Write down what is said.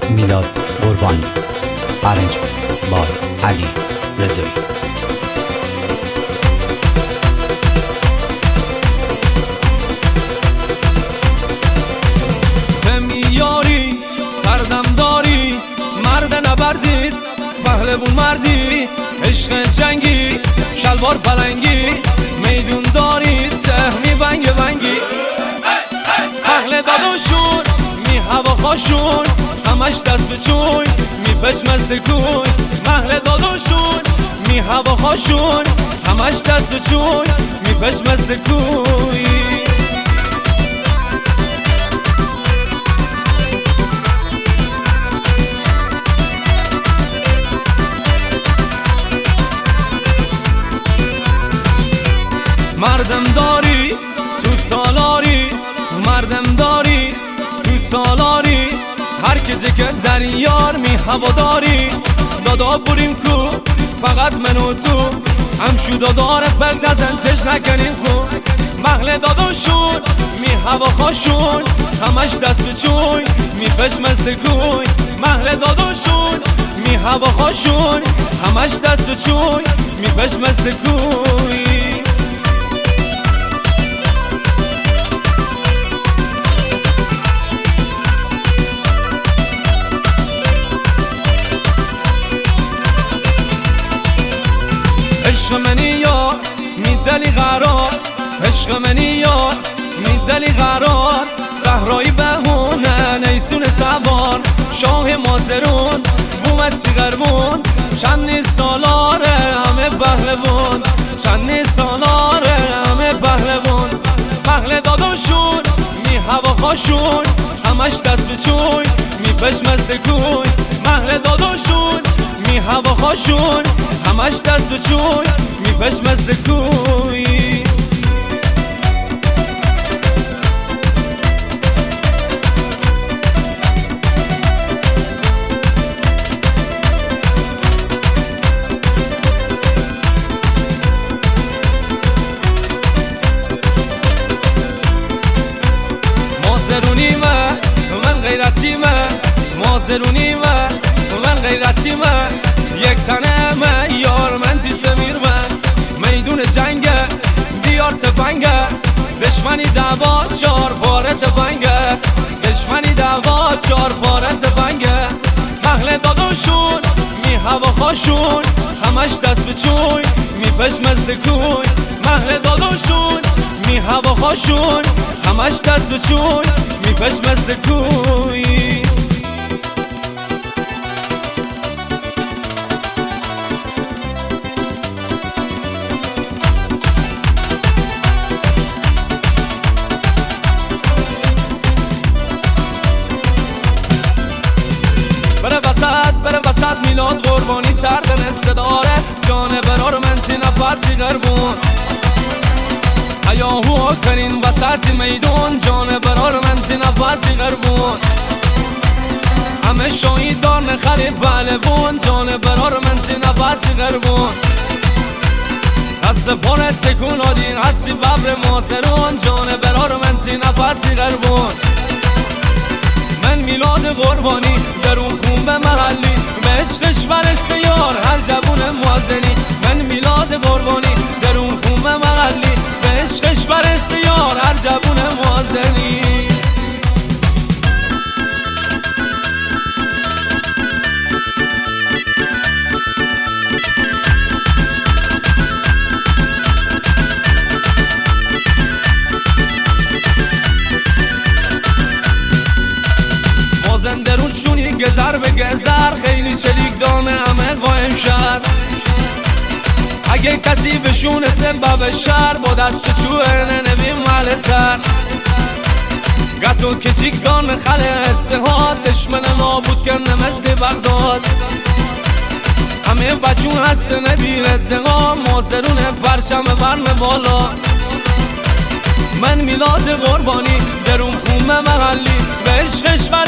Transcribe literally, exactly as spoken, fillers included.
میلاد قربانی. ارنج بای علی رضایی. یاری سردم داری مرد نبردید پهلوون مردی عشق جنگی شلوار پلنگی میدون دارید سهمی بنگ بنگی پهل داداشون می هوا خاشون همش دست به چوی می پشمست کوی پهل داداشون می هوا خاشون همش دست به چوی می پشمست کوی. مردم داری تو سالاری مردم داری تو سالاری هر که جکت در یار می هوا داری دادا بریم کو فقط من و تو همشو داداره بل نزن چش نکنیم خون محل داداشون می هوا خاشون همش دست به چوی می پشمست کوی محل داداشون می هوا خاشون همش دست به چوی می پشمست کوی. عشق منی یار میدلی قرار عشق منی یار میدلی قرار صحرایی بهونه نیسون سوار شاه مازرون بومد تیغربون چند سالاره همه پهلوون چند سالاره همه پهلوون پهل داداشون می هوا خاشون همش دست به چوی می پشمست کوی محل داداشون می هوا خاشون همش دست به چوی می پشمست کوی. مازرونی من من غیرتی من مازرونی من من غیرتی من یک تنه من یار من تی سمیر من میدون جنگه دیار تفنگه دشمنی دعوا چار پاره تفنگه دشمنی دعوا چار پاره تفنگه محل داداشون می هوا خاشون همش دست به چوی می پشمست کوی محل داداشون می هوا خاشون همش دست به چوی می پشمست کوی. بره وسط بره وسط میلاد قربانی سردن صداره جان برار من تی نفرسی غربون هیاهو کنین وسط میدون جان برار من تی نفرسی غربون همه شاهیدان نخری پهلوون جان برار من تی نفرسی غربون دست پاره تکون آدین هستی ببر ماسرون جان برار من تی نفرسی غربون من میلاد قربانی در اون خون به محلی به عشقش برسه یار هر جوون موازنی من میلاد قربانی در اون خون به محلی به عشقش برسه یار هر جوون موازنی. درونشونی گذر به گذر خیلی چلیک دانه همه قایم شد اگه کسی بشونه سبب شر با دست چوه ننویم مال سر گتو کچیک دانه خله اتحاد دشمن نابود کنه مثل بغداد همه بچون هست نبیر اتقام مازرون پرشم برم بالا من میلاد قربانی درون خونه محلی به عشقش